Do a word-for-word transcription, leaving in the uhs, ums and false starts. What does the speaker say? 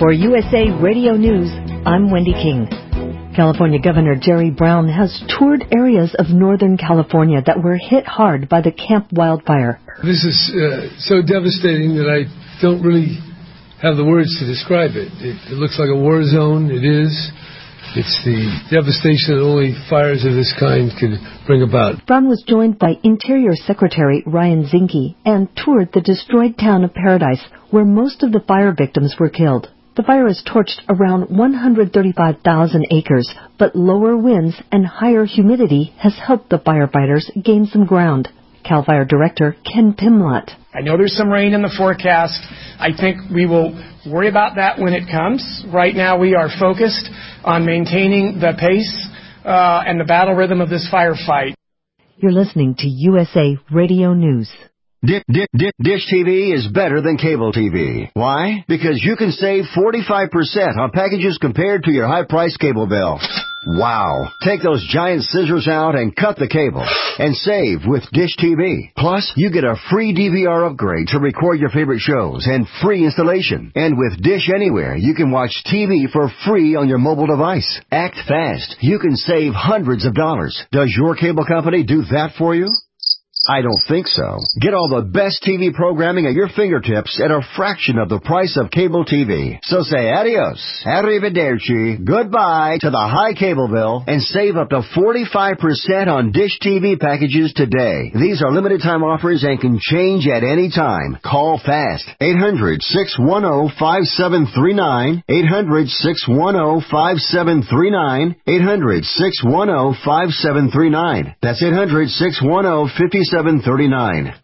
For U S A Radio News, I'm Wendy King. California Governor Jerry Brown has toured areas of Northern California that were hit hard by the Camp Wildfire. This is uh, so devastating that I don't really have the words to describe it. It, it looks like a war zone. It is. It's the devastation that only fires of this kind can bring about. Brown was joined by Interior Secretary Ryan Zinke and toured the destroyed town of Paradise, where most of the fire victims were killed. The fire has torched around one hundred thirty-five thousand acres, but lower winds and higher humidity has helped the firefighters gain some ground. CAL FIRE Director Ken Pimlott. I know there's some rain in the forecast. I think we will worry about that when it comes. Right now we are focused on maintaining the pace uh, and the battle rhythm of this firefight. You're listening to U S A Radio News. Dish, dish, dish T V is better than cable T V. Why? Because you can save forty-five percent on packages compared to your high-priced cable bill. Wow. Take those giant scissors out and cut the cable and save with Dish T V. Plus, you get a free D V R upgrade to record your favorite shows and free installation. And with Dish Anywhere, you can watch T V for free on your mobile device. Act fast. You can save hundreds of dollars. Does your cable company do that for you? I don't think so. Get all the best T V programming at your fingertips at a fraction of the price of cable T V. So say adios, arrivederci, goodbye to the high cable bill and save up to forty-five percent on Dish T V packages today. These are limited time offers and can change at any time. Call fast. eight hundred, six one zero, five seven three nine. eight hundred, six one zero, five seven three nine. eight hundred, six one zero, five seven three nine. That's eight hundred, six one zero, five seven three nine.